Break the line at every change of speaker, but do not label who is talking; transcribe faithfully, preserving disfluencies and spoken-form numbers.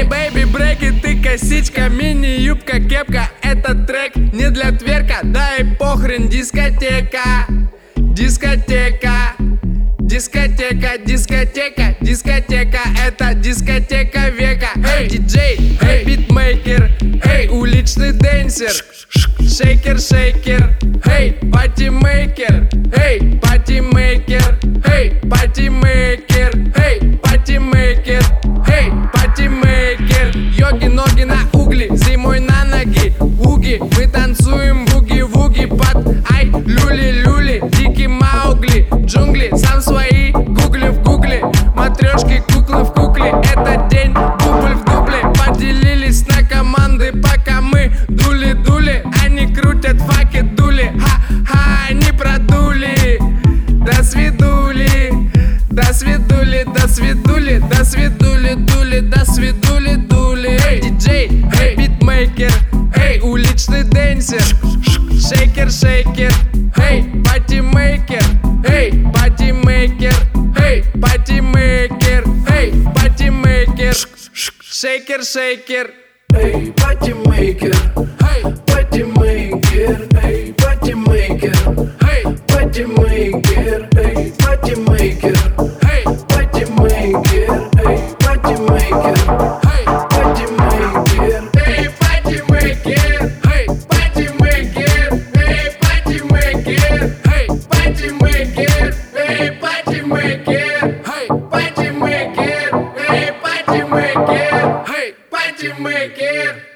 бэйби, брейки, ты косичка, мини-юбка, кепка. Этот трек не для тверка, да и похрен, дискотека. Дискотека, дискотека, дискотека, дискотека. Это дискотека века. Эй, диджей, эй, битмейкер, эй, уличный дэнсер, шейкер, шейкер, эй, патимейкер, эй, патимейкер, эй, патимейкер, эй, патимейкер, эй, патимейкер. Йоги, ноги на угли, зимой на ноги, уги. Мы танцуем буги-вуги под ай, люли-люли, дикий Маугли, джунгли. Сам свои гугли в гугле, матрешки, куклы в кукле. Это день, дубль в дубле. Поделились на команды, пока мы дули-дули. Они крутят факи, дули, ха-ха, они продули. До свидули, до свидули, до свидули, до свидули, дули, до свидули, дули. Эй, диджей, эй, битмейкер, эй, уличный дэнсер, шейкер, шейкер, эй, патимейкер, эй, патимейкер, эй, патимейкер, эй, патимейкер, шейкер, шейкер.
Эй, патимейкер, патимейкер, эй, патимейкер, патимейкер, эй, патимейкер, патимейкер, эй, патимейкер, патимейкер,
Эй, патимейкер, эй, патимейкер, эй, патимейкер, эй, патимейкер, эй, патимейкер, эй, патимейкер, эй, патимейкер, эй, патимейкер.